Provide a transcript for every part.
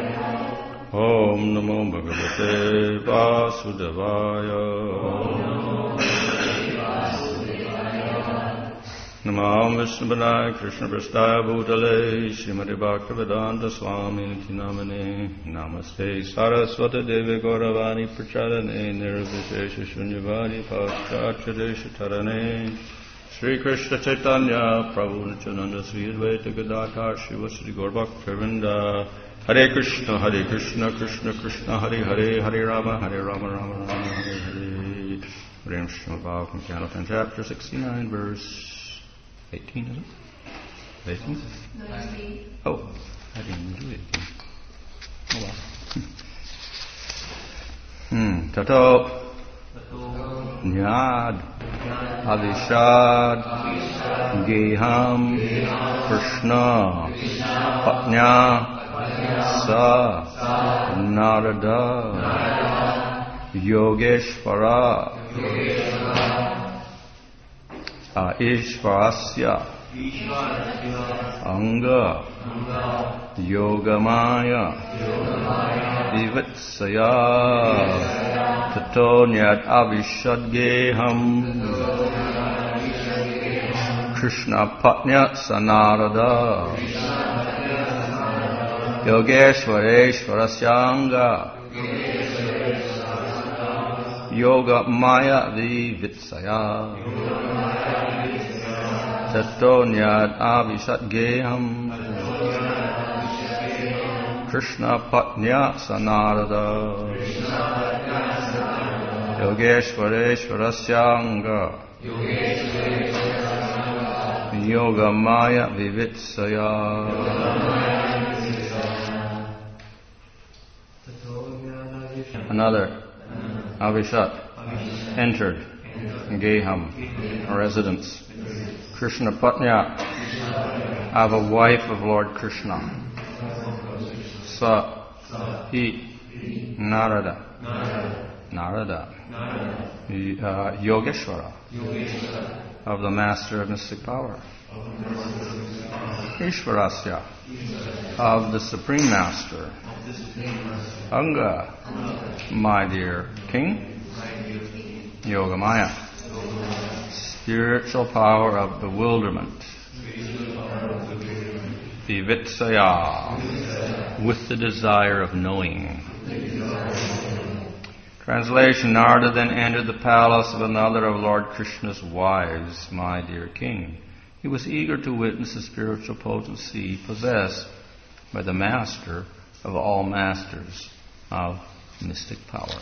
Om Namo Bhagavate Vasudevaya. Namo Vishnupadaya Krishna Prasthaya Bhutale Srimati Bhaktivedanta Swami Niti Namane Namaste Saraswati Devi Gauravani Pracharane Nirvishesha Shunyavani Paschatya Desha Tarane Sri Krishna Chaitanya Prabhu Nityananda Sri Advaita Gadadhar Shiva Sri Gaurabhaktavinda Hare Krishna Krishna Krishna Hare Hare Hare Rama Rama Rama Hare Hare. Ram Srimad Bhagavatam Canto chapter 69 verse 18, is it? 18? Oh, I didn't do it again. Oh well. Tato Nyad Avishad Geham Krishna Patnya Sa Narada Yogeshvara Ishvarasya Anga Yogamaya Vivitsaya Tato Nyat Avishadgeham Krishna Patnya Sanarada Yogeshvareshvarasyanga Yogamaya Vivitsaya Tato Nyad Avishadgeham Krishna Patnya Sanarada Yogeshvareshvarasyanga Yogamaya Vivitsaya. Another Avishad entered Geham, a residence. Krishna Patnya, of a wife of Lord Krishna. Sa Hi Narada Yogeshvara, of the master of mystic power. Ishvarasya, of the supreme master. Anga, my dear king. Yogamaya, spiritual power of bewilderment. Vivitsaya, with the desire of knowing. Translation: Narada then entered the palace of another of Lord Krishna's wives, my dear king. He was eager to witness the spiritual potency possessed by the master of all masters of mystic power.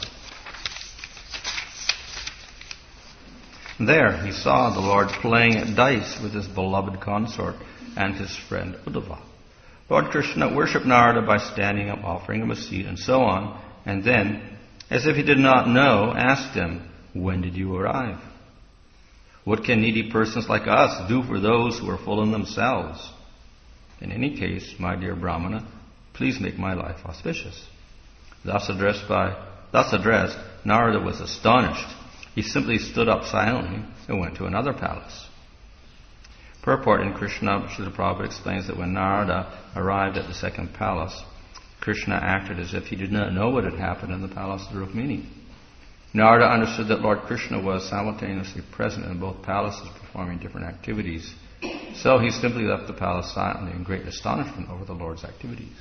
There he saw the Lord playing at dice with his beloved consort and his friend Uddhava. Lord Krishna worshipped Narada by standing up, offering him a seat, and so on, and then, as if he did not know, asked him, "When did you arrive? What can needy persons like us do for those who are full in themselves? In any case, my dear Brahmana, please make my life auspicious." Thus addressed, Narada was astonished. He simply stood up silently and went to another palace. Purport in Krishna, Srila Prabhupada explains that when Narada arrived at the second palace, Krishna acted as if he did not know what had happened in the palace of Rukmini. Narada understood that Lord Krishna was simultaneously present in both palaces performing different activities. So he simply left the palace silently in great astonishment over the Lord's activities.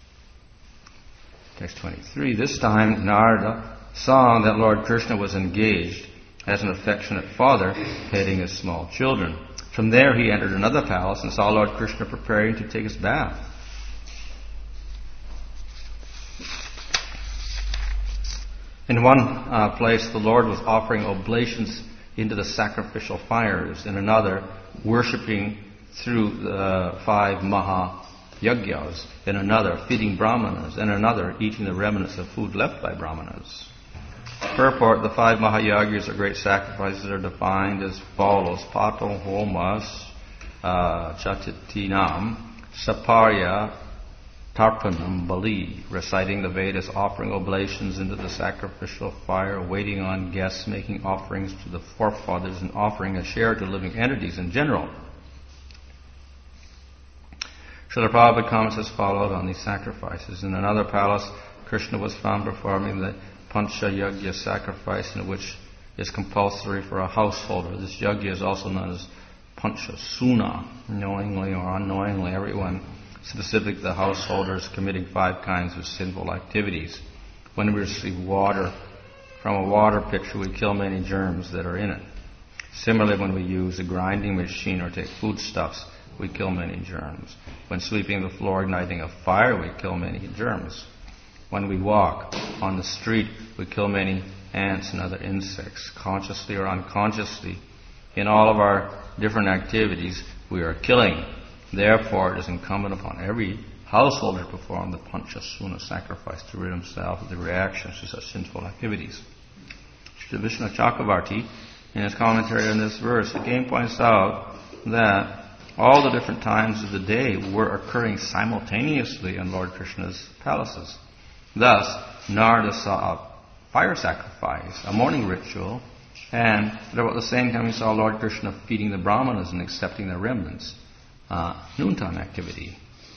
Text 23. This time Narada saw that Lord Krishna was engaged as an affectionate father petting his small children. From there he entered another palace and saw Lord Krishna preparing to take his bath. In one place the Lord was offering oblations into the sacrificial fires. In another, worshipping through the 5 Maha-yagyas. In another, feeding brahmanas. In another, eating the remnants of food left by brahmanas. Purport: the 5 Mahayagyas, or great sacrifices, are defined as follows: Pato Homas Chatitinam Saparya Tarpanam Bali, reciting the Vedas, offering oblations into the sacrificial fire, waiting on guests, making offerings to the forefathers, and offering a share to living entities in general. Srila Prabhupada comments as followed on these sacrifices. In another palace, Krishna was found performing the Pancha Yagya sacrifice, in which is compulsory for a householder. This yagya is also known as Pancha Suna. Knowingly or unknowingly, everyone, specifically the householders, committing 5 kinds of sinful activities. When we receive water from a water pitcher, we kill many germs that are in it. Similarly, when we use a grinding machine or take foodstuffs, we kill many germs. When sweeping the floor, igniting a fire, we kill many germs. When we walk on the street, we kill many ants and other insects. Consciously or unconsciously, in all of our different activities, we are killing. Therefore, it is incumbent upon every householder to perform the Panchasuna sacrifice to rid himself of the reactions to such sinful activities. Sri Vishnu Chakravarti, in his commentary on this verse, again points out that all the different times of the day were occurring simultaneously in Lord Krishna's palaces. Thus, Narada saw a fire sacrifice, a morning ritual, and at about the same time he saw Lord Krishna feeding the Brahmanas and accepting their remnants, noontime activity.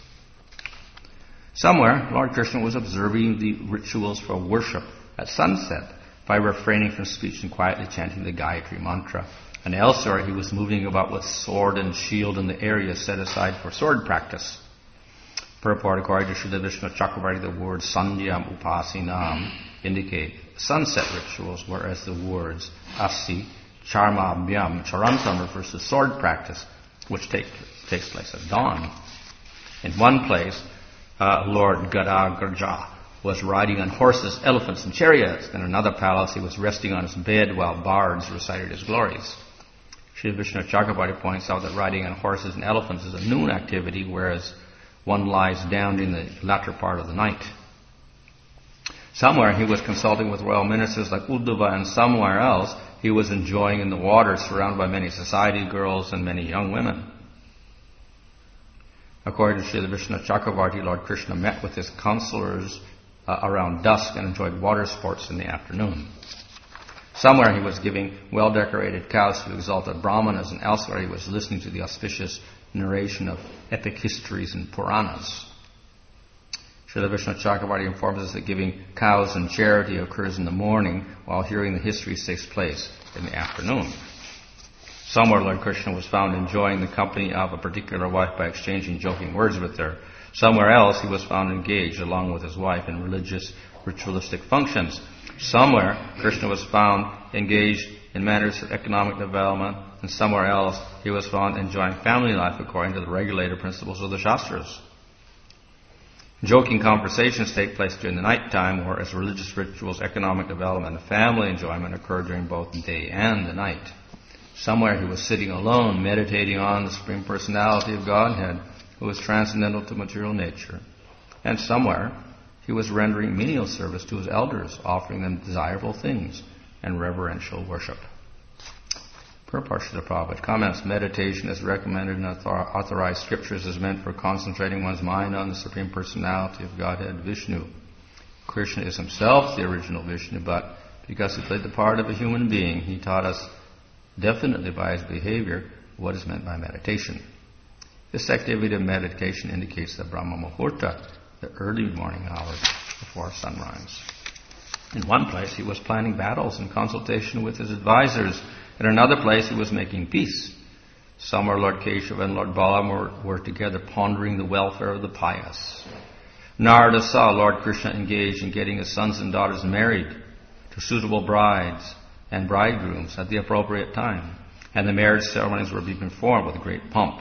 Somewhere, Lord Krishna was observing the rituals for worship at sunset by refraining from speech and quietly chanting the Gayatri mantra. And elsewhere, he was moving about with sword and shield in the area set aside for sword practice. Purport, according to Srila Vishnu Chakravarti, the words Sandhyam Upasinam indicate sunset rituals, whereas the words Asi, Charmabhyam, Charantam refers to sword practice, which takes place at dawn. In one place, Lord Gadagarja was riding on horses, elephants, and chariots. In another palace, he was resting on his bed while bards recited his glories. Sri Vishnu Chakravarti points out that riding on horses and elephants is a noon activity, whereas one lies down in the latter part of the night. Somewhere he was consulting with royal ministers like Uddhava, and somewhere else he was enjoying in the water surrounded by many society girls and many young women. According to Srila Vishnu Chakravarti, Lord Krishna met with his counselors around dusk and enjoyed water sports in the afternoon. Somewhere he was giving well-decorated cows to exalted brahmanas, and elsewhere he was listening to the auspicious narration of epic histories and Puranas. Srila Vishnu Chakravarti informs us that giving cows in charity occurs in the morning, while hearing the histories takes place in the afternoon. Somewhere Lord Krishna was found enjoying the company of a particular wife by exchanging joking words with her. Somewhere else he was found engaged, along with his wife, in religious, ritualistic functions. Somewhere Krishna was found engaged in matters of economic development, and somewhere else he was found enjoying family life according to the regulated principles of the Shastras. Joking conversations take place during the night time, whereas religious rituals, economic development, and family enjoyment occur during both the day and the night. Somewhere he was sitting alone, meditating on the Supreme Personality of Godhead, who is transcendental to material nature. And somewhere he was rendering menial service to his elders, offering them desirable things and reverential worship. Purport Srila Prabhupada comments, meditation as recommended in authorized scriptures is meant for concentrating one's mind on the Supreme Personality of Godhead, Vishnu. Krishna is himself the original Vishnu, but because he played the part of a human being, he taught us definitely by his behavior what is meant by meditation. This activity of meditation indicates the Brahma Muhurta, the early morning hours before sunrise. In one place he was planning battles in consultation with his advisors. In another place he was making peace. Somewhere Lord Keshava and Lord Balaram were together pondering the welfare of the pious. Narada saw Lord Krishna engaged in getting his sons and daughters married to suitable brides and bridegrooms at the appropriate time, and the marriage ceremonies were being performed with great pomp.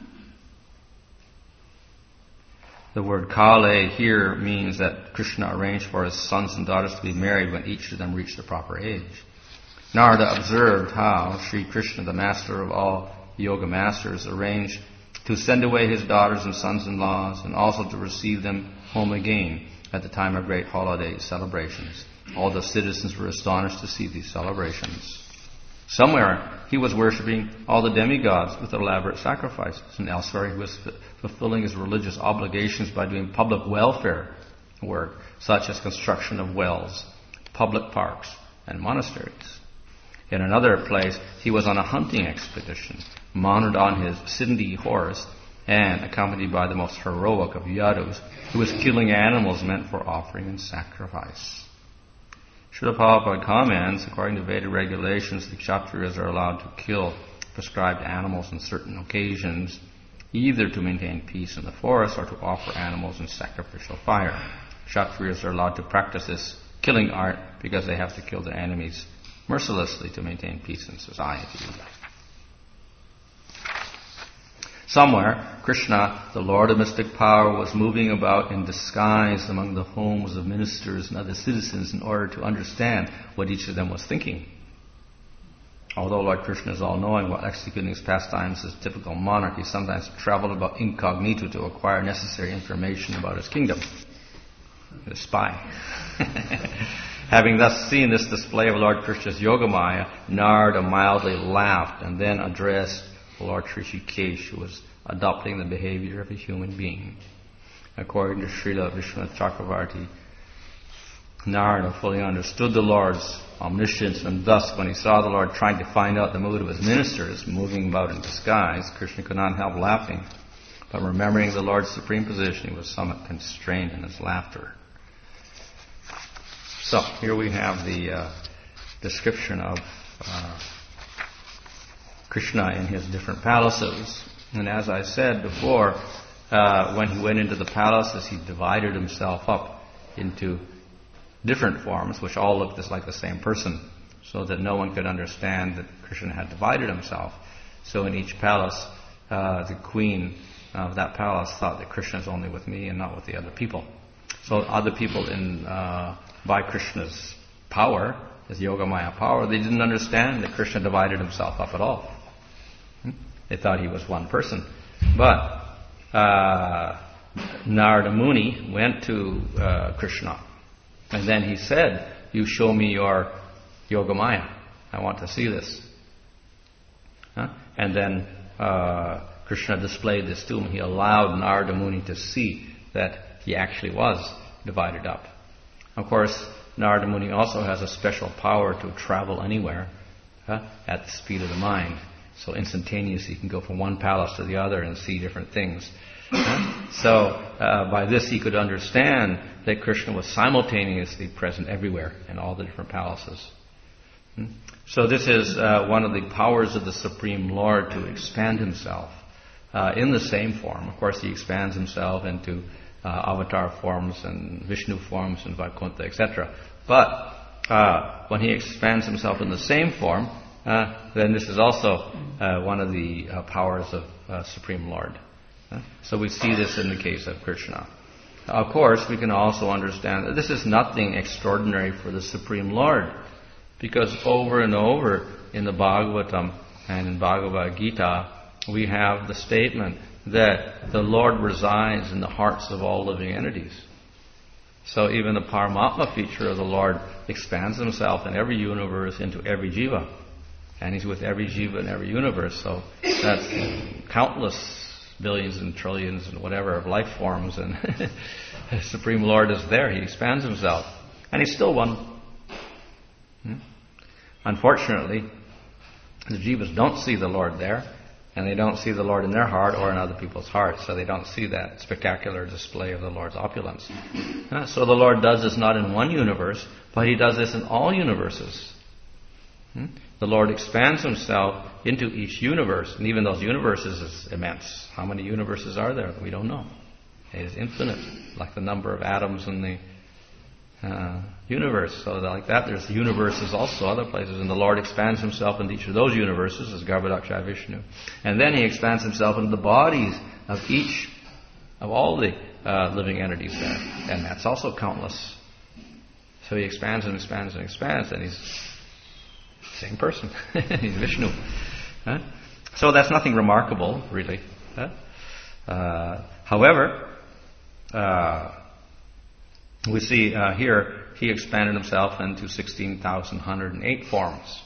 The word Kale here means that Krishna arranged for his sons and daughters to be married when each of them reached the proper age. Narada observed how Sri Krishna, the master of all yoga masters, arranged to send away his daughters and sons-in-laws, and also to receive them home again at the time of great holiday celebrations. All the citizens were astonished to see these celebrations. Somewhere he was worshipping all the demigods with elaborate sacrifices, and elsewhere he was fulfilling his religious obligations by doing public welfare work, such as construction of wells, public parks, and monasteries. In another place, he was on a hunting expedition, mounted on his Sindhi horse, and accompanied by the most heroic of Yadus, who was killing animals meant for offering and sacrifice. Srila Prabhupada comments, according to Vedic regulations, the Kshatriyas are allowed to kill prescribed animals on certain occasions, either to maintain peace in the forest or to offer animals in sacrificial fire. Kshatriyas are allowed to practice this killing art because they have to kill their enemies mercilessly to maintain peace in society. Somewhere, Krishna, the Lord of mystic power, was moving about in disguise among the homes of ministers and other citizens in order to understand what each of them was thinking. Although Lord Krishna is all-knowing, while executing his pastimes as typical monarch, he sometimes traveled about incognito to acquire necessary information about his kingdom. The spy. Having thus seen this display of Lord Krishna's Yogamaya, Narada mildly laughed and then addressed Lord Rishikesh, who was adopting the behavior of a human being. According to Srila Vishwanath Chakravarti, Narada fully understood the Lord's omniscience, and thus when he saw the Lord trying to find out the mood of his ministers, moving about in disguise, Krishna could not help laughing. But remembering the Lord's supreme position, he was somewhat constrained in his laughter. So, here we have the description of Krishna in his different palaces. And as I said before, when he went into the palaces, he divided himself up into different forms, which all looked just like the same person, so that no one could understand that Krishna had divided himself. So in each palace, the queen of that palace thought that Krishna is only with me and not with the other people. So other people by Krishna's power, his Yogamaya power, they didn't understand that Krishna divided himself up at all. They thought he was one person. But Narada Muni went to Krishna, and then he said, "You show me your Yogamaya. I want to see this." And then Krishna displayed this to him. He allowed Narada Muni to see that he actually was divided up. Of course, Narada Muni also has a special power to travel anywhere at the speed of the mind. So instantaneously he can go from one palace to the other and see different things. So by this he could understand that Krishna was simultaneously present everywhere in all the different palaces. So this is one of the powers of the Supreme Lord, to expand himself in the same form. Of course, he expands himself into avatar forms and Vishnu forms and Vaikuntha, etc. But when he expands himself in the same form, then this is also one of the powers of Supreme Lord. So we see this in the case of Krishna. Of course, we can also understand that this is nothing extraordinary for the Supreme Lord, because over and over in the Bhagavatam and in Bhagavad Gita, we have the statement that the Lord resides in the hearts of all living entities. So even the Paramatma feature of the Lord expands himself in every universe into every jiva. And he's with every jiva in every universe. So that's countless billions and trillions and whatever of life forms. And the Supreme Lord is there. He expands himself. And he's still one. Unfortunately, the jivas don't see the Lord there. And they don't see the Lord in their heart or in other people's hearts. So they don't see that spectacular display of the Lord's opulence. So the Lord does this not in one universe, but he does this in all universes. The Lord expands himself into each universe. And even those universes is immense. How many universes are there? We don't know. It is infinite, like the number of atoms in the universe. So like that, there's universes also, other places. And the Lord expands himself into each of those universes as Garbhodakshaya Vishnu. And then he expands himself into the bodies of each of all the living entities there. And that's also countless. So he expands and expands and expands, and he's the same person. He's Vishnu. So that's nothing remarkable, really. However, we see here he expanded himself into 16,108 forms.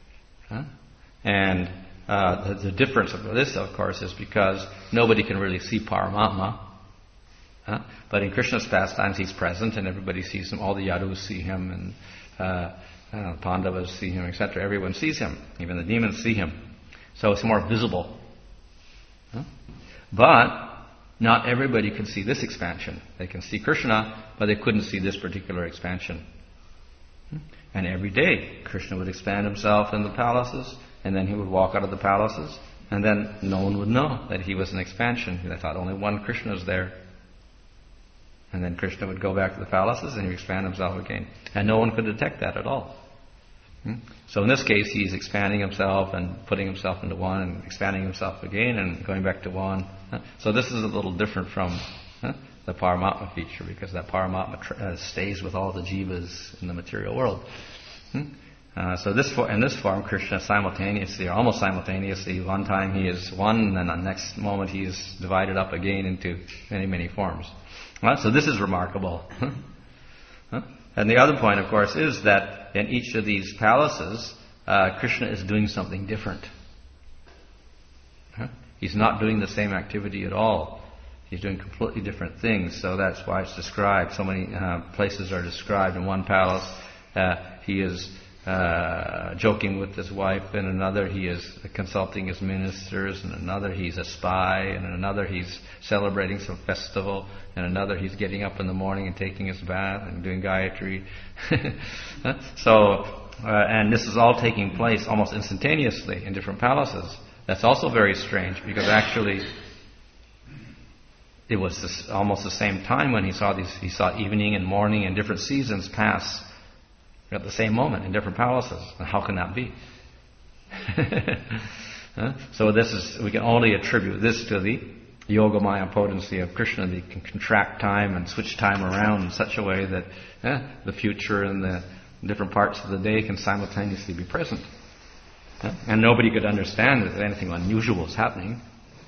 And the difference of this, of course, is because nobody can really see Paramatma. But in Krishna's pastimes, he's present and everybody sees him. All the Yadus see him, and Pandavas see him, etc. Everyone sees him. Even the demons see him. So it's more visible. But not everybody could see this expansion. They can see Krishna, but they couldn't see this particular expansion. And every day, Krishna would expand himself in the palaces, and then he would walk out of the palaces, and then no one would know that he was an expansion. They thought only one Krishna is there. And then Krishna would go back to the palaces and he would expand himself again. And no one could detect that at all. So in this case, he's expanding himself and putting himself into one and expanding himself again and going back to one. So this is a little different from the Paramatma feature, because that Paramatma stays with all the jivas in the material world. So in this form, Krishna simultaneously, or almost simultaneously, one time he is one, and then the next moment he is divided up again into many, many forms. So this is remarkable. And the other point, of course, is that in each of these palaces, Krishna is doing something different. He's not doing the same activity at all. He's doing completely different things. So that's why it's described. So many places are described. In one palace, he is joking with his wife. In another, he is consulting his ministers. In another, he's a spy. In another, he's celebrating some festival. In another, he's getting up in the morning and taking his bath and doing Gayatri. And this is all taking place almost instantaneously in different palaces. That's also very strange, because actually it was almost the same time when he saw evening and morning and different seasons pass at the same moment in different palaces. And how can that be? So we can only attribute this to the Yogamaya potency of Krishna. He can contract time and switch time around in such a way that the future and the different parts of the day can simultaneously be present. And nobody could understand that anything unusual is happening.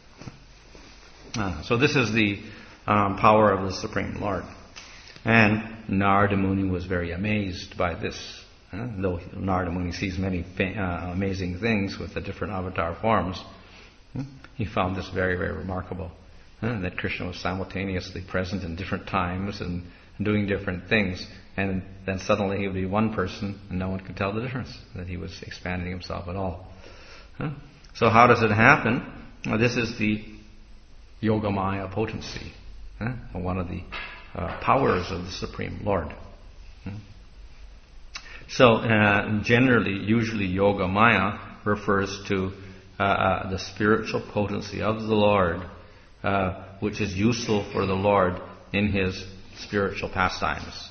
So this is the power of the Supreme Lord. And Narada Muni was very amazed by this. Though Narada Muni sees many amazing things with the different avatar forms, he found this very, very remarkable. That Krishna was simultaneously present in different times and doing different things. And then suddenly he would be one person and no one could tell the difference, that he was expanding himself at all. So how does it happen? This is the Yogamaya potency, one of the powers of the Supreme Lord. So generally, usually Yogamaya refers to the spiritual potency of the Lord, which is useful for the Lord in his spiritual pastimes.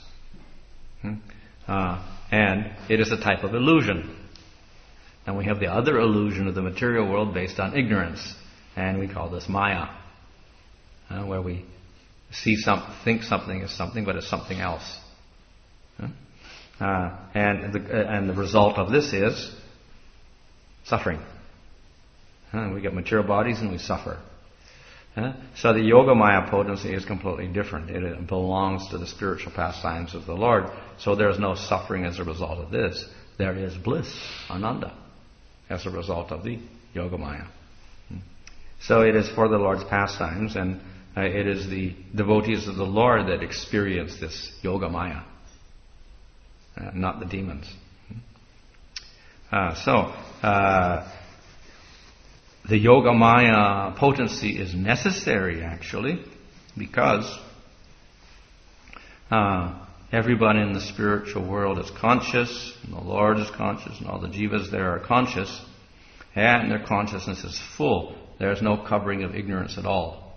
And it is a type of illusion. And we have the other illusion of the material world based on ignorance, and we call this Maya, where we think something is something, but it's something else. And the result of this is suffering. We get material bodies and we suffer. So the Yogamaya potency is completely different. It belongs to the spiritual pastimes of the Lord. So there is no suffering as a result of this. There is bliss, ananda, as a result of the Yogamaya. So it is for the Lord's pastimes, and it is the devotees of the Lord that experience this Yogamaya, not the demons. The Yogamaya potency is necessary, actually, because everybody in the spiritual world is conscious, and the Lord is conscious, and all the jivas there are conscious, and their consciousness is full. There's no covering of ignorance at all.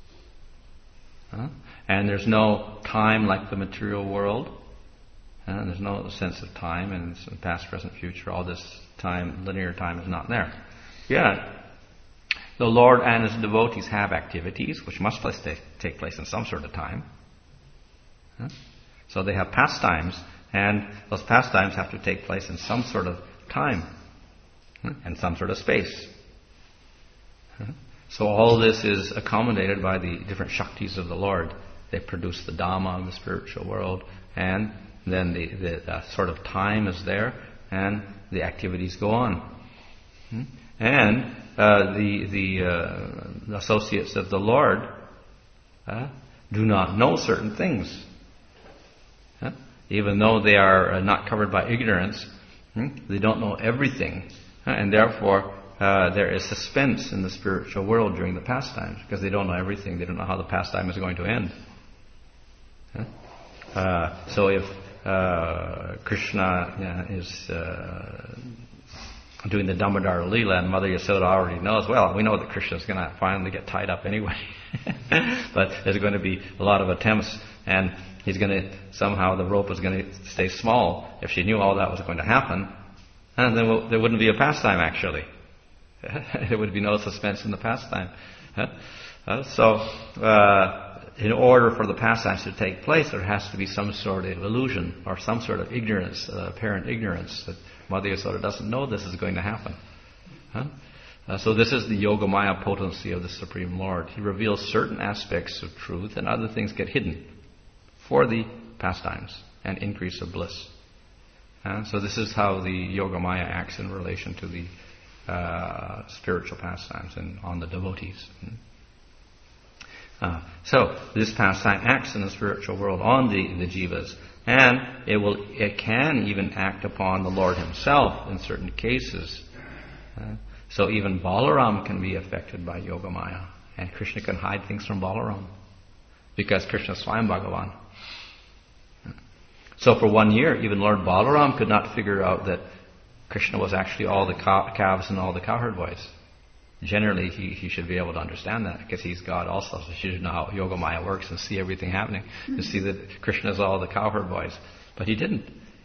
And there's no time like the material world. There's no sense of time, and it's past, present, future. All this time, linear time, is not there. Yeah. The Lord and His devotees have activities which must take place in some sort of time. So they have pastimes, and those pastimes have to take place in some sort of time and some sort of space. So all this is accommodated by the different Shaktis of the Lord. They produce the Dhamma of the spiritual world, and then the sort of time is there, and the activities go on. And the associates of the Lord do not know certain things. Even though they are not covered by ignorance, they don't know everything. And therefore, there is suspense in the spiritual world during the pastimes, because they don't know everything. They don't know how the pastime is going to end. So if Krishna is doing the Damodar Leela, and Mother Yasoda already knows, well, we know that Krishna is going to finally get tied up anyway. But there's going to be a lot of attempts, and he's going to, somehow the rope is going to stay small. If she knew all that was going to happen, and then there wouldn't be a pastime, actually. There would be no suspense in the pastime. So, in order for the pastimes to take place, there has to be some sort of illusion or some sort of ignorance, apparent ignorance, that Mother Yasoda doesn't know this is going to happen. So this is the Yogamaya potency of the Supreme Lord. He reveals certain aspects of truth, and other things get hidden for the pastimes and increase of bliss. So this is how the Yogamaya acts in relation to the spiritual pastimes and on the devotees. So this pastime acts in the spiritual world on the jivas, and it can even act upon the Lord Himself in certain cases. So even Balaram can be affected by Yogamaya, and Krishna can hide things from Balaram because Krishna is Swayam Bhagavan. So for 1 year, even Lord Balaram could not figure out that Krishna was actually all the calves and all the cowherd boys. Generally, he should be able to understand that, because he's God also, so he should know how Yogamaya works and see everything happening, to see that Krishna is all the cowherd boys. But he didn't.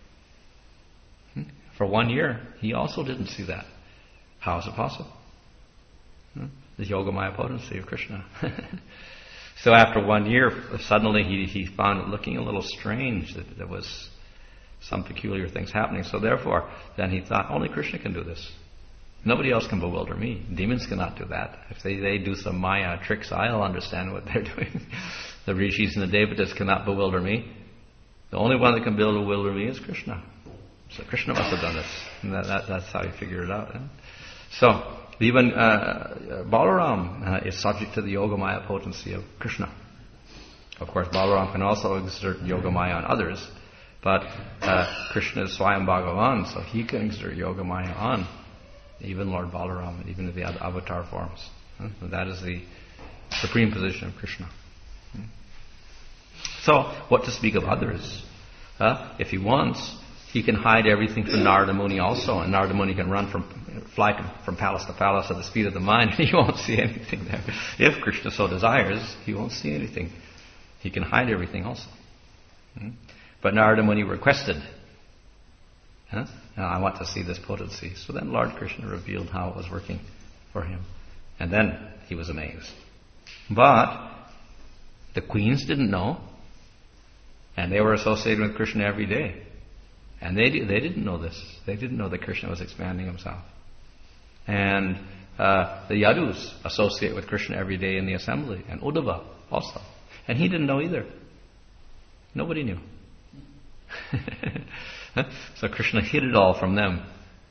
For 1 year, he also didn't see that. How is it possible? The Yogamaya potency of Krishna. So after 1 year, suddenly he found it looking a little strange, that there was some peculiar things happening. So therefore, then he thought, only Krishna can do this. Nobody else can bewilder me. Demons cannot do that. If they do some Maya tricks, I'll understand what they're doing. The rishis and the devatas cannot bewilder me. The only one that can bewilder me is Krishna. So Krishna must have done this. And that's how he figured it out. So even Balaram is subject to the Yogamaya potency of Krishna. Of course, Balaram can also exert Yogamaya on others, but Krishna is Swayam Bhagavan, so he can exert Yogamaya on even Lord Balaram, and even the avatar forms. So that is the supreme position of Krishna. So, what to speak of others? If he wants, he can hide everything from Narada Muni also, and Narada Muni can fly from palace to palace at the speed of the mind, and he won't see anything there. If Krishna so desires, he won't see anything. He can hide everything also. But Narada Muni requested, now I want to see this potency. So then Lord Krishna revealed how it was working for him. And then he was amazed. But the queens didn't know, and they were associated with Krishna every day. And they didn't know this. They didn't know that Krishna was expanding himself. And the Yadus associate with Krishna every day in the assembly, and Uddhava also. And he didn't know either. Nobody knew. So Krishna hid it all from them.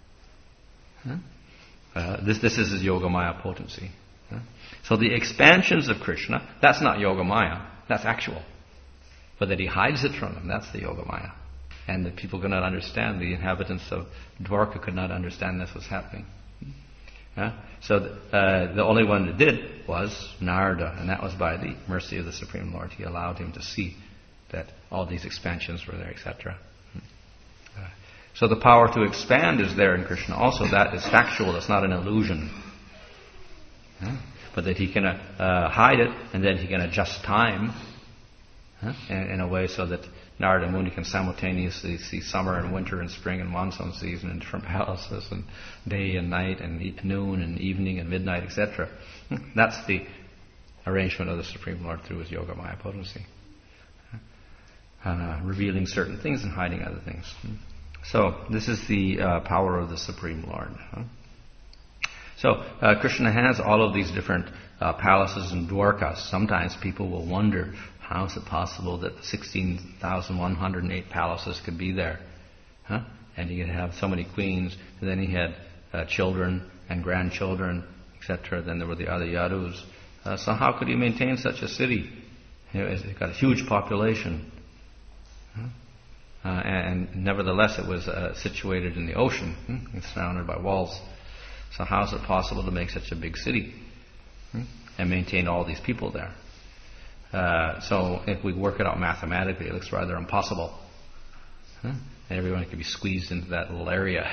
This is his Yogamaya potency. So the expansions of Krishna, that's not Yogamaya, that's actual. But that he hides it from them, that's the Yogamaya. And the people could not understand, the inhabitants of Dwarka could not understand this was happening. So the only one that did was Narada, and that was by the mercy of the Supreme Lord. He allowed him to see that all these expansions were there, etc. So the power to expand is there in Krishna. Also, that is factual. It's not an illusion. But that he can hide it, and then he can adjust time in a way so that Narada Muni can simultaneously see summer and winter and spring and monsoon season in different palaces, and day and night and noon and evening and midnight, etc. That's the arrangement of the Supreme Lord through his Yogamaya potency. Revealing certain things and hiding other things. So, this is the power of the Supreme Lord. So, Krishna has all of these different palaces in Dwarka. Sometimes people will wonder, how is it possible that 16,108 palaces could be there? And he could have so many queens, and then he had children and grandchildren, etc. Then there were the other Yadus. So how could he maintain such a city? He's got a huge population. And nevertheless it was situated in the ocean. It's surrounded by walls. So how is it possible to make such a big city and maintain all these people there? So if we work it out mathematically, it looks rather impossible. And everyone can be squeezed into that little area.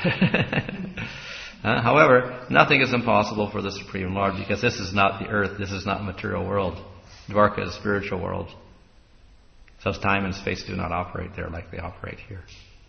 However, nothing is impossible for the Supreme Lord, because this is not the earth, this is not a material world. Dwarka is a spiritual world. So time and space do not operate there like they operate here.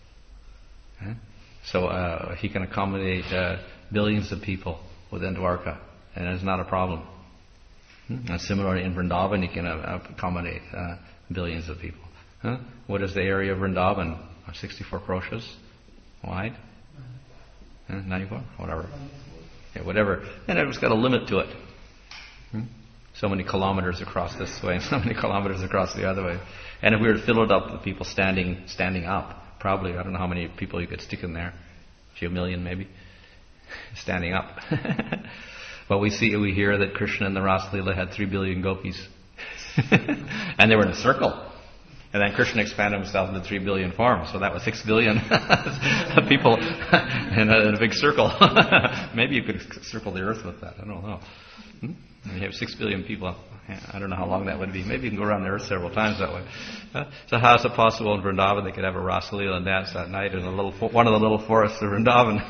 So he can accommodate billions of people within Dwarka, and it's not a problem. And similarly in Vrindavan, he can accommodate billions of people. What is the area of Vrindavan? 64 kroshas wide? 94? Whatever. Yeah, whatever. And it's got a limit to it. So many kilometers across this way, and so many kilometers across the other way. And if we were to fill it up with people standing up, probably, I don't know how many people you could stick in there. A few million maybe. Standing up. But we hear that Krishna in the Rasa Leela had 3 billion gopis. And they were in a circle. And then Krishna expanded himself into 3 billion forms. So that was 6 billion people in a big circle. Maybe you could circle the earth with that. I don't know. You have 6 billion people. I don't know how long that would be. Maybe you can go around the earth several times that way. So how is it possible in Vrindavan they could have a Rasa Leela and dance that night in one of the little forests of Vrindavan?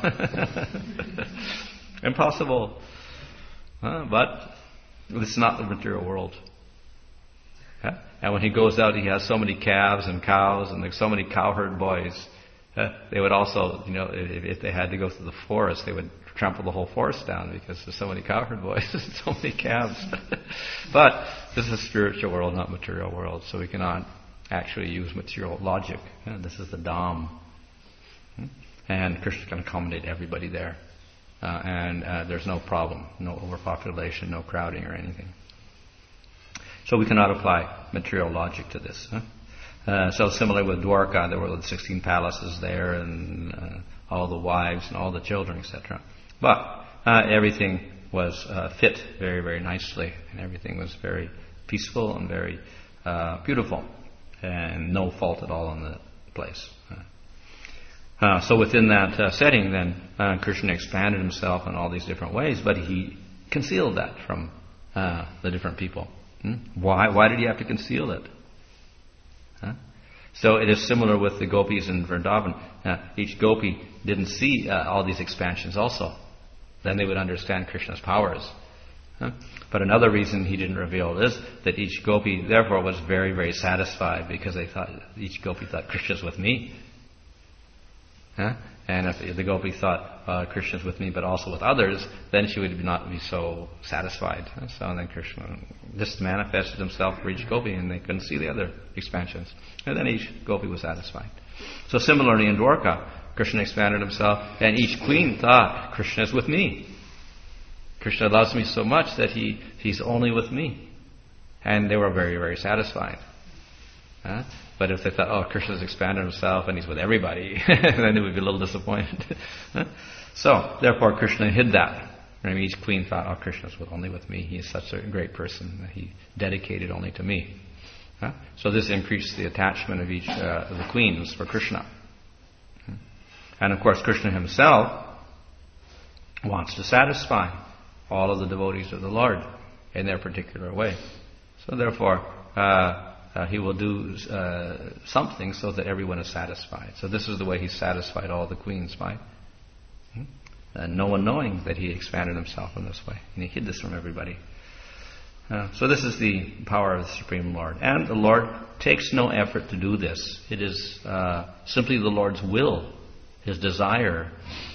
Impossible. But it's not the material world. And when he goes out, he has so many calves and cows, and there's so many cowherd boys. They would also, if they had to go through the forest, they would trample the whole forest down because there's so many cowherd boys and so many calves. But this is a spiritual world, not material world, so we cannot actually use material logic. This is the Dham. And Krishna can accommodate everybody there. And there's no problem, no overpopulation, no crowding or anything. So we cannot apply material logic to this. So similar with Dwarka, there were the 16 palaces there, and all the wives and all the children, etc. But everything was fit very, very nicely, and everything was very peaceful and very beautiful, and no fault at all in the place. So within that setting, then Krishna expanded himself in all these different ways, but he concealed that from the different people. Why did he have to conceal it? So it is similar with the gopis in Vrindavan. Each gopi didn't see all these expansions also. Then they would understand Krishna's powers. But another reason he didn't reveal this, that each gopi therefore was very, very satisfied, because each gopi thought, Krishna's with me. And if the gopi thought Krishna's with me but also with others, then she would not be so satisfied. So then Krishna just manifested himself for each gopi, and they couldn't see the other expansions. And then each gopi was satisfied. So similarly in Dwarka, Krishna expanded himself, and each queen thought, Krishna's with me. Krishna loves me so much that he's only with me. And they were very, very satisfied. But if they thought, oh, Krishna's expanded himself and he's with everybody, then they would be a little disappointed. So, therefore, Krishna hid that. Each queen thought, oh, Krishna's only with me. He is such a great person that he dedicated only to me. So this increased the attachment of each of the queens for Krishna. And of course, Krishna himself wants to satisfy all of the devotees of the Lord in their particular way. So therefore, he will do something so that everyone is satisfied. So this is the way he satisfied all the queens by no one knowing that he expanded himself in this way. And he hid this from everybody. So this is the power of the Supreme Lord. And the Lord takes no effort to do this. It is simply the Lord's will. His desire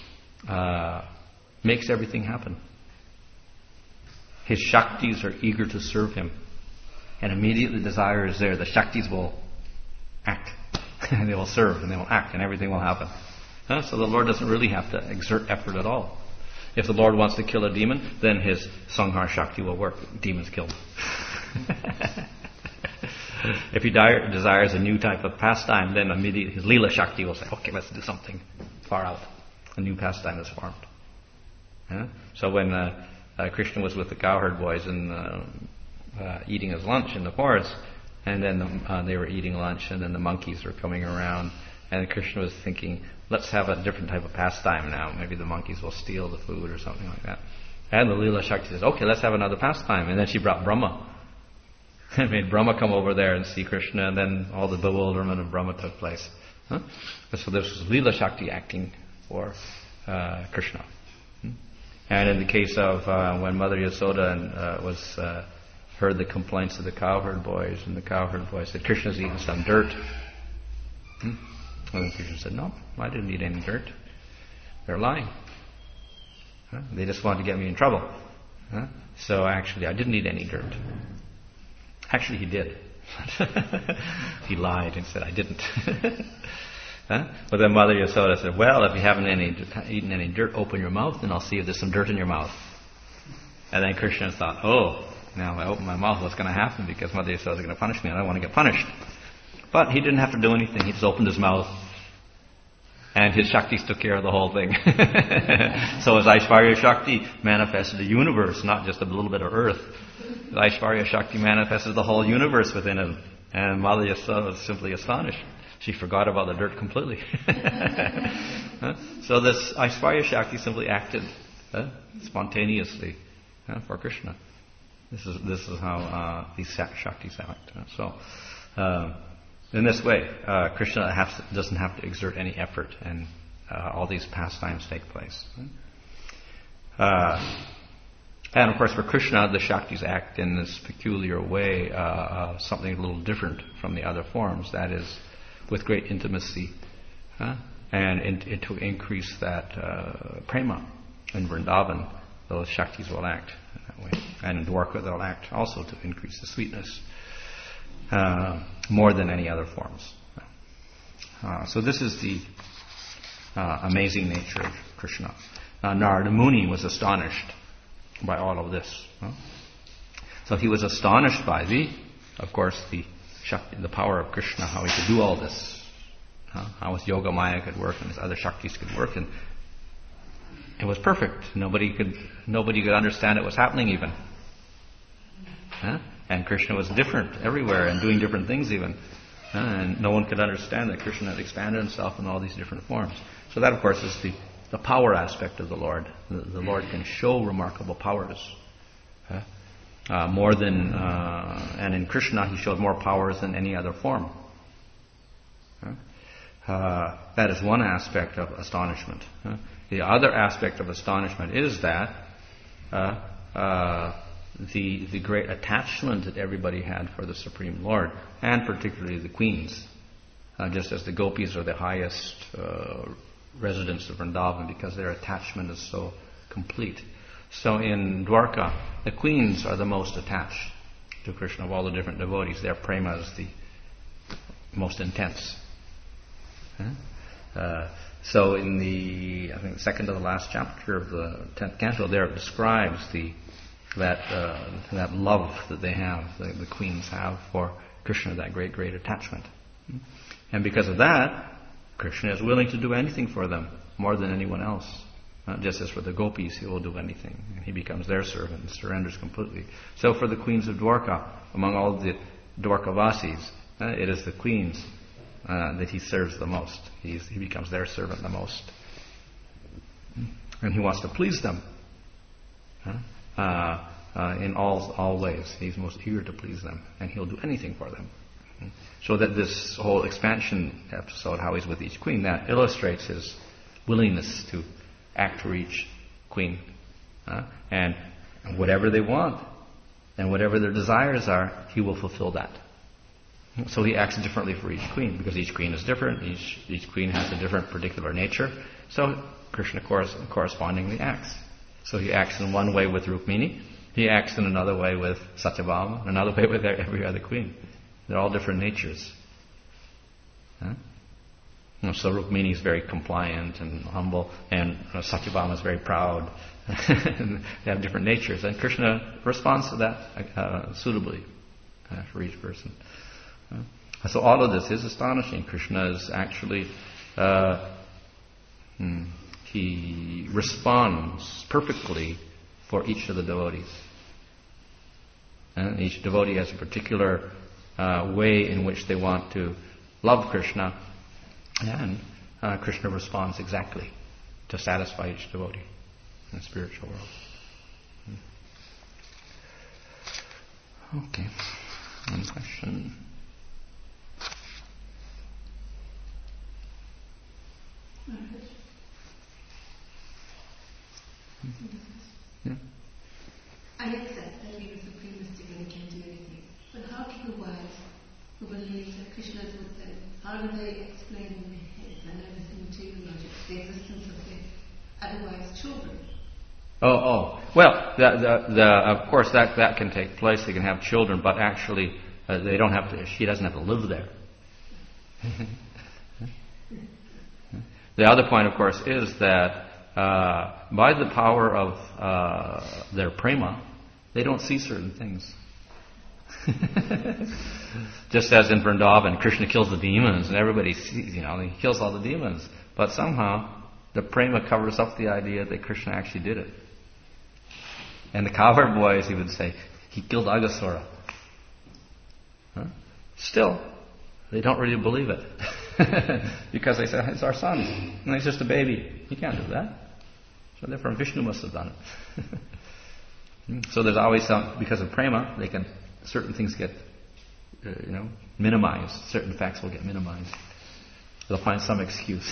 makes everything happen. His Shaktis are eager to serve him. And immediately desire is there, the Shaktis will act. And they will serve, and they will act, and everything will happen. So the Lord doesn't really have to exert effort at all. If the Lord wants to kill a demon, then his Sanghar Shakti will work. Demon's killed. If he desires a new type of pastime, then immediately his Leela Shakti will say, okay, let's do something far out. A new pastime is formed. So when Krishna was with the cowherd boys and eating his lunch in the forest, and then they were eating lunch, and then the monkeys were coming around And Krishna was thinking, let's have a different type of pastime now. Maybe the monkeys will steal the food or something like that. And the Leela Shakti says, okay, let's have another pastime. And then she brought Brahma. And made Brahma come over there and see Krishna, and then all the bewilderment of Brahma took place. Huh? So this was Leela Shakti acting for Krishna. And in the case of when Mother Yasoda heard the complaints of the cowherd boys, and the cowherd boys said, Krishna's eaten some dirt. And then Krishna said, no, I didn't eat any dirt. They're lying. Huh? They just wanted to get me in trouble. Huh? So actually, I didn't eat any dirt. Actually, he did. He lied and said, I didn't. Huh? But then Mother Yasoda said, well, if you haven't eaten any dirt, open your mouth and I'll see if there's some dirt in your mouth. And then Krishna thought, oh, now if I open my mouth, what's going to happen? Because Mother Yasoda is going to punish me and I don't want to get punished. But he didn't have to do anything. He just opened his mouth and his Shaktis took care of the whole thing. So his Aishvarya Shakti manifested the universe, not just a little bit of earth. The Aishvarya Shakti manifested the whole universe within him. And Mother Yasoda was simply astonished. She forgot about the dirt completely. So this Aishvarya Shakti simply acted spontaneously for Krishna. This is how these Shaktis act. So in this way, Krishna doesn't have to exert any effort, and all these pastimes take place. And of course, for Krishna, the Shaktis act in this peculiar way, something a little different from the other forms. That is, with great intimacy, and to increase that prema in Vrindavan, those Shaktis will act in that way. And in Dwarka, they'll act also to increase the sweetness more than any other forms. So this is the amazing nature of Krishna. Narada Muni was astonished by all of this. So he was astonished by of course, the power of Krishna, how he could do all this, how his Yoga Maya could work and his other Shaktis could work, and it was perfect. Nobody could understand it was happening even. And Krishna was different everywhere and doing different things even. And no one could understand that Krishna had expanded himself in all these different forms. So that, of course, is the power aspect of the Lord. The Lord can show remarkable powers. More than, and in Krishna he showed more powers than any other form. That is one aspect of astonishment. The other aspect of astonishment is that the great attachment that everybody had for the Supreme Lord, and particularly the queens, just as the gopis are the highest residents of Vrindavan because their attachment is so complete. So in Dwarka, the queens are the most attached to Krishna of all the different devotees. Their prema is the most intense. So in the second to the last chapter of the 10th canto, there it describes that love that they have, the queens have for Krishna, that great, great attachment. And because of that, Krishna is willing to do anything for them, more than anyone else. Just as for the gopis, he will do anything. And he becomes their servant and surrenders completely. So for the queens of Dwarka, among all the Dwarkavasis, it is the queens that he serves the most. He becomes their servant the most. And he wants to please them in all ways. He's most eager to please them, and he'll do anything for them. So that this whole expansion episode, how he's with each queen, that illustrates his willingness to act for each queen. And whatever they want, and whatever their desires are, he will fulfill that. So he acts differently for each queen, because each queen is different, each queen has a different particular nature. So Krishna correspondingly acts. So he acts in one way with Rukmini, he acts in another way with Satyabhama, another way with every other queen. They're all different natures. So Rukmini is very compliant and humble, and Satyabhama is very proud. They have different natures, and Krishna responds to that suitably for each person. So all of this is astonishing. Krishna is actually, he responds perfectly for each of the devotees. And each devotee has a particular way in which they want to love Krishna, And Krishna responds exactly to satisfy each devotee in the spiritual world. Okay. One question. Yeah. I accept that he was the supreme mystic and he can't do anything. But how can the wise who believe that Krishna is within, how do they explain his and everything to logic, the existence of his otherwise children? Well, of course that can take place. They can have children, but actually they don't have to. She doesn't have to live there. The other point, of course, is that by the power of their prema, they don't see certain things. Just as in Vrindavan, Krishna kills the demons, and everybody sees, he kills all the demons. But somehow, the prema covers up the idea that Krishna actually did it. And the cowherd boys even say, he killed Aghasura. Huh? Still, they don't really believe it. Because they say, it's our son, and he's just a baby. He can't do that. So therefore, Vishnu must have done it. So there's always some, because of prema, certain things get, minimized. Certain facts will get minimized. They'll find some excuse.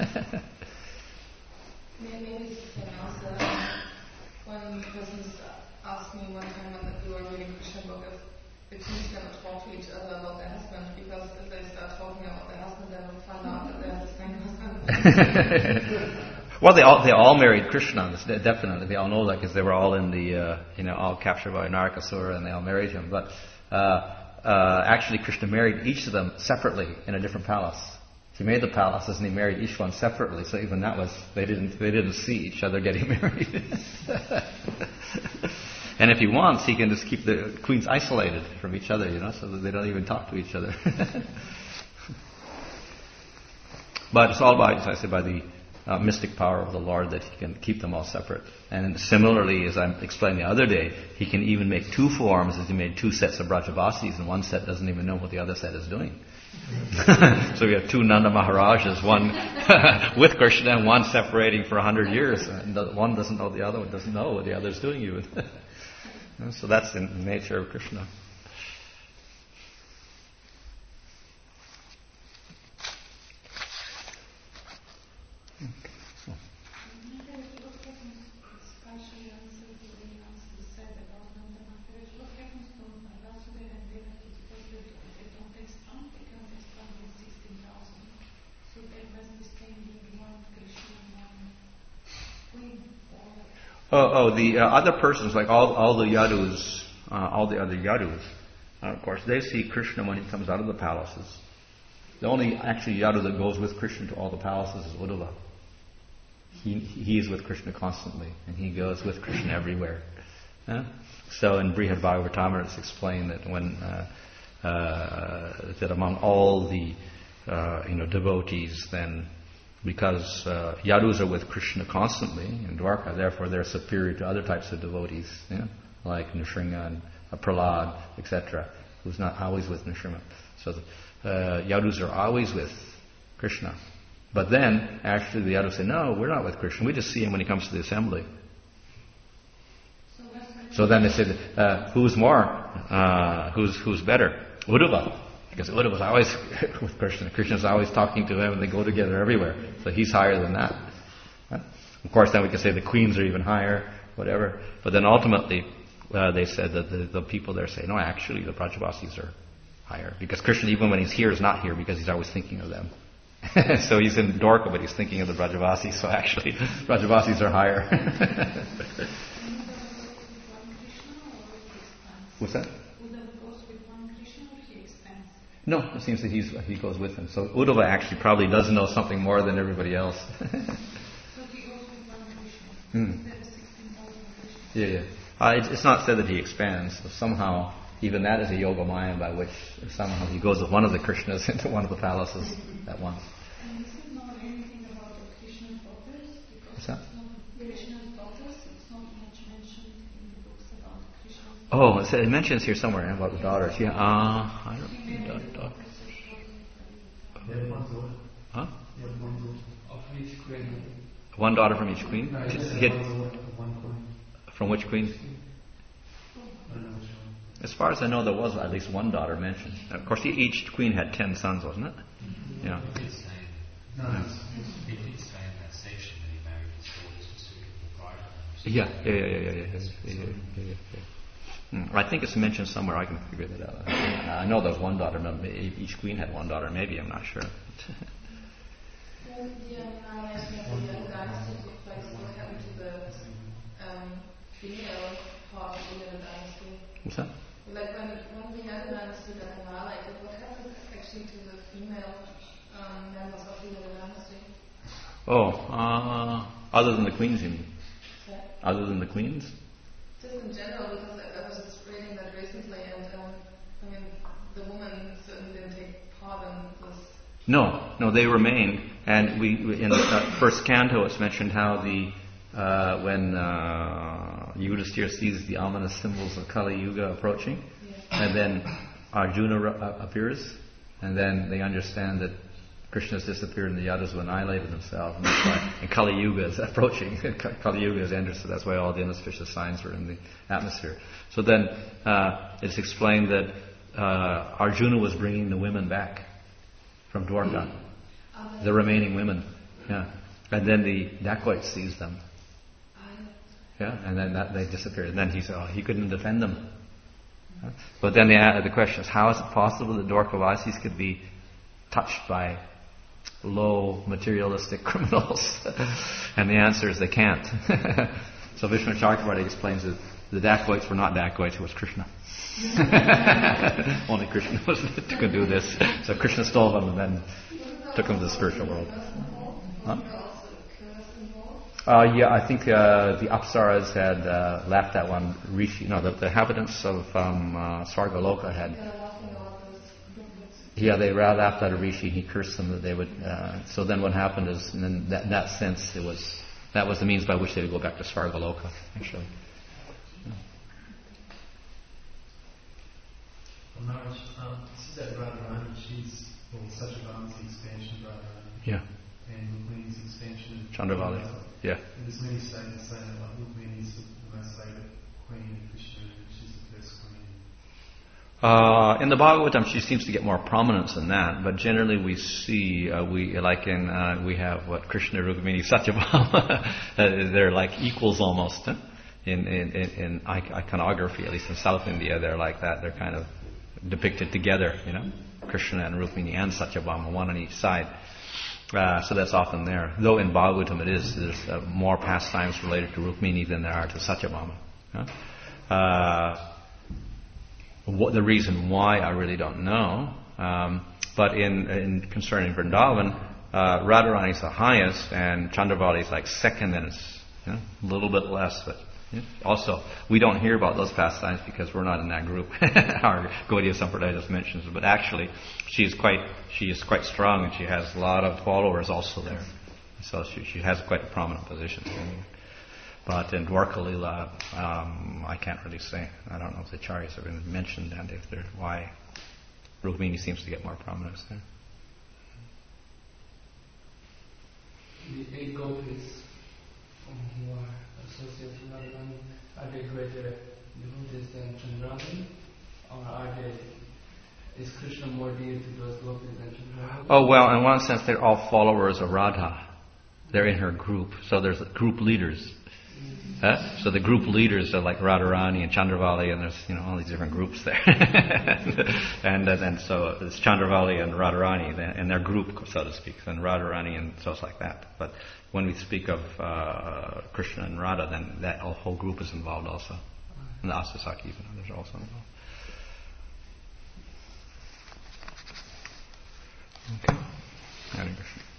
Maybe also, one person asked me one time when we were reading Krishna book if the kings never talk to each other about their husband, because if they start talking about their husband, they will find out that they have the same husband. Well, they all married Krishna. Definitely, they all know that because they were all in the all captured by Narakasura, and they all married him. But actually, Krishna married each of them separately in a different palace. He made the palaces and he married each one separately. So even that was they didn't see each other getting married. And if he wants, he can just keep the queens isolated from each other, so that they don't even talk to each other. But it's all by the mystic power of the Lord that he can keep them all separate. And similarly, as I explained the other day, he can even make two forms, as he made two sets of Brajavasis, and one set doesn't even know what the other set is doing. So we have two Nanda Maharajas, one with Krishna and one separating for 100 years. And one doesn't know the other one, doesn't know what the other is doing even. So that's the nature of Krishna. The other persons, like all the Yadus, all the other Yadus, of course, they see Krishna when he comes out of the palaces. The only actually Yadu that goes with Krishna to all the palaces is Uddhava. He is with Krishna constantly, and he goes with Krishna everywhere. So in Brihad Bhagavatamrita it's explained that when that among all the devotees, then because Yadus are with Krishna constantly in Dwarka, therefore they're superior to other types of devotees, like Nrsimha and Prahlad, etc., who's not always with Nrsimha. So Yadus are always with Krishna. But then, actually, the Yadus say, no, we're not with Krishna. We just see him when he comes to the assembly. So then they say, who's more? Who's better? Uddhava. Because Uddhava was always with Krishna. Krishna's always talking to him, and they go together everywhere. So he's higher than that. Of course, then we can say the queens are even higher, whatever. But then ultimately, they said that the people there say, no, actually, the Brajavasis are higher. Because Krishna, even when he's here, is not here because he's always thinking of them. So he's in Dwarka, but he's thinking of the Brajavasis. So actually, Brajavasis are higher. What's that? No, it seems that he goes with him. So Uddhava actually probably does know something more than everybody else. So he goes with one Krishna. Yeah. It's not said that he expands. So somehow, even that is a yoga maya by which somehow he goes with one of the Krishnas into one of the palaces at once. And is it not anything about the Krishna's daughters? Because what's that? Krishna's daughters, it's not much mentioned in the books about Krishna's Oh, daughters. it mentions here somewhere about the daughters. Yeah, I don't know. Huh? He had one daughter. Of each queen. One daughter from each queen? No, he just He had had- one queen. from which queen? I don't know which one. As far as I know, there was at least one daughter mentioned. Of course, each queen had 10 sons, wasn't it? Yeah. He did say, No, he did say in that section that he married his daughters to suitable brides. Yeah. I think it's mentioned somewhere. I can figure that out. I know there's one daughter. Each queen had one daughter. Maybe, I'm not sure. When the annihilation of the Yuan dynasty took place, what happened to the female part of the Yuan dynasty? What's that? Like when the Yuan dynasty got annihilated, what happened actually to the female members of the Yuan dynasty? Other than the queens, you mean? Yeah. Other than the queens? Just in general, because I was just reading that recently, and I mean, the woman certainly didn't take part in this. No, they remained. And we in the first canto, it's mentioned how when Yudhisthira sees the ominous symbols of Kali Yuga approaching, and then Arjuna appears, and then they understand that Krishna's disappeared and the others have annihilated themselves, and Kali Yuga is approaching. Kali Yuga has entered, so that's why all the inauspicious signs are in the atmosphere. So then it's explained that Arjuna was bringing the women back from Dwarka, the remaining women. Yeah, and then the dacoit sees them. Yeah, and then they disappeared. And then he said, he couldn't defend them. But then the question is, how is it possible that Dwarkavasis could be touched by low materialistic criminals? And the answer is they can't. So Vishnu Chakravarti explains that the dacoits were not dacoits, it was Krishna. Only Krishna could do this. So Krishna stole them and then took them to the spiritual world. Huh? I think the Apsaras had left that one. The inhabitants of Svargaloka had. Yeah, they laughed at a Rishi. He cursed them that they would. So then what happened is, in that sense, that was the means by which they would go back to Svargaloka, actually. Maharaj, see that Radharani, she's Satyabhama's the expansion of Radharani. Yeah. And Rukmini's expansion of Chandravali. Yeah. And there's many statements saying that Rukmini is the most favourite queen of Krishna, and she's the first queen. In the Bhagavatam, she seems to get more prominence than that, but generally we see, we have what Krishna, Rukmini, Satyabhama, they're like equals almost, huh? In iconography, at least in South India, they're like that. They're kind of depicted together, Krishna and Rukmini and Satyabhama, one on each side. So that's often there. Though in Bhagavatam there's more pastimes related to Rukmini than there are to Satyabhama. The reason why I really don't know. But in concerning Vrindavan, Radharani is the highest, and Chandravali is like second, and it's a little bit less. But also, we don't hear about those pastimes because we're not in that group. Our Gaudiya Sampradaya just mentions it, but actually, she is quite strong, and she has a lot of followers also there. So she has quite a prominent position. But in Dwarka Lila, I can't really say. I don't know if the Acharyas have been mentioned and why Rukmini seems to get more prominence there. The 8 gopis who are associated with Radharani, are they greater devotees than Chandravali? Or is Krishna more dear to those gopis than Chandravali? Oh, well, in one sense, they're all followers of Radha. They're in her group. So there's group leaders. So the group leaders are like Radharani and Chandravali, and there's all these different groups there. and so it's Chandravali and Radharani and their group, so to speak, and Radharani, and so it's like that. But when we speak of Krishna and Radha, then that whole group is involved also. And the Astasakis and others are also involved. Okay. Hare Krishna.